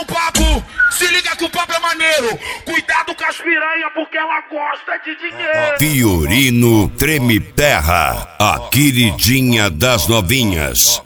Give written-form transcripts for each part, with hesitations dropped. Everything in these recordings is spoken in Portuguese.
o papo, se liga que o papo é maneiro. Cuidado com as piranha porque ela gosta de dinheiro. Fiorino Treme Terra, a queridinha das novinhas.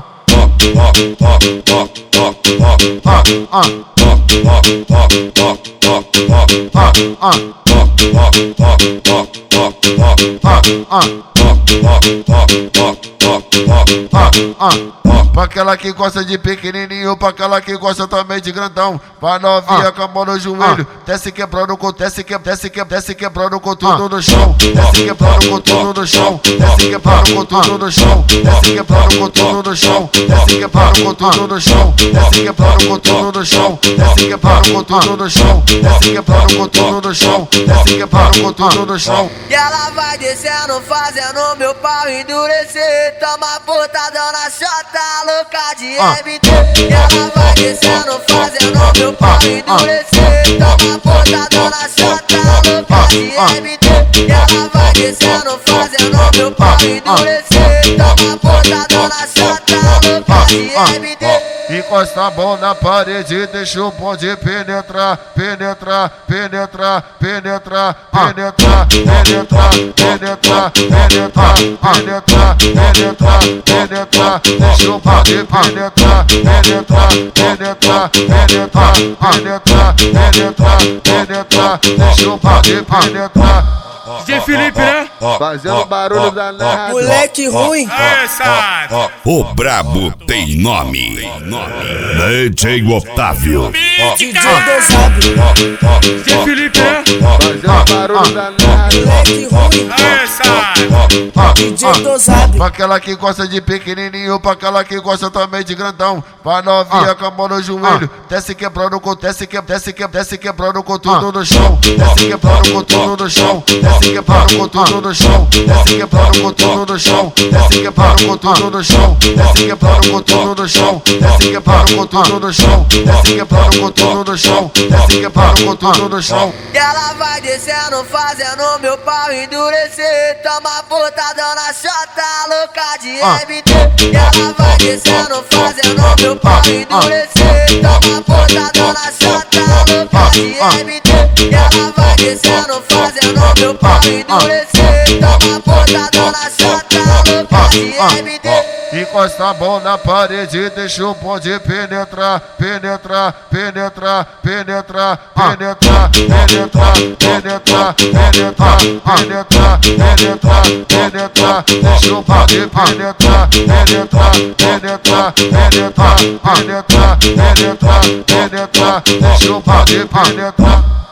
Pra aquela que gosta de pequenininho, pra aquela que gosta também de grandão. Pra novinha com a mão no joelho, desce quebrando com, desce quebrando com tudo no chão. Desce quebrando com tudo no chão, desce quebrando com tudo no chão, desce quebrando com tudo no chão, desce quebrando com tudo no chão, desce quebrando com tudo no chão, desce quebrando com tudo no chão, desce quebrando com tudo no chão, desce quebrando com tudo no chão. E ela vai descendo, fazendo meu pau endurecer. Toma botadão na chota, louca de MT. E ela vai descendo, fazendo meu pau endurecer. Toma botadão na chota, louca de MT. E ela vai descendo, fazendo meu pau endurecer. Toma botadão na chota, louca de MT. Encosta a mão na parede, deixa o bonde penetrar, penetrar, penetrar, penetrar, penetrar, penetrar, penetrar, penetrar, penetrar, penetrar, penetrar, deixa o bonde penetrar, penetrar, penetrar, penetrar, penetrar, penetrar, penetrar, deixa o bonde penetrar. DJ Felipe, né? Fazendo barulho danado. Moleque ruim. O brabo tem nome. DJ Otávio. DJ dosado. DJ Felipe, né? Fazendo barulho danado. Moleque ruim. DJ dosado. Pra aquela que gosta de pequenininho, pra aquela que gosta também de grandão. Pra novinha com a mão no joelho, desce quebrando com, desce quebrando com tudo no chão, desce quebrando com tudo no chão, desce quebrando com tudo no chão, desce quebrando com tudo no chão, desce quebrando com tudo no chão, desce quebrando com tudo no chão, desce quebrando com tudo no chão, desce quebrando com tudo no chão, desce quebrando com tudo no chão. E ela vai descendo, fazendo meu pau endurecer. Toma botadão na chota, louca de MT. E ela vai descendo, fazendo meu pau endurecer. Toma botadão na chota, louca de MT. E ela vai descendo, fazendo meu pau endurecer. Toma botadão na chota, louca de MT. Encosta a mão na parede, deixa o bonde penetrar, penetrar, penetrar, penetrar, penetrar, penetrar, penetrar, penetrar, penetrar, penetrar, penetrar, deixa o bonde penetrar, penetrar, penetrar, penetrar, penetrar, penetrar, penetrar, deixa o bonde penetrar.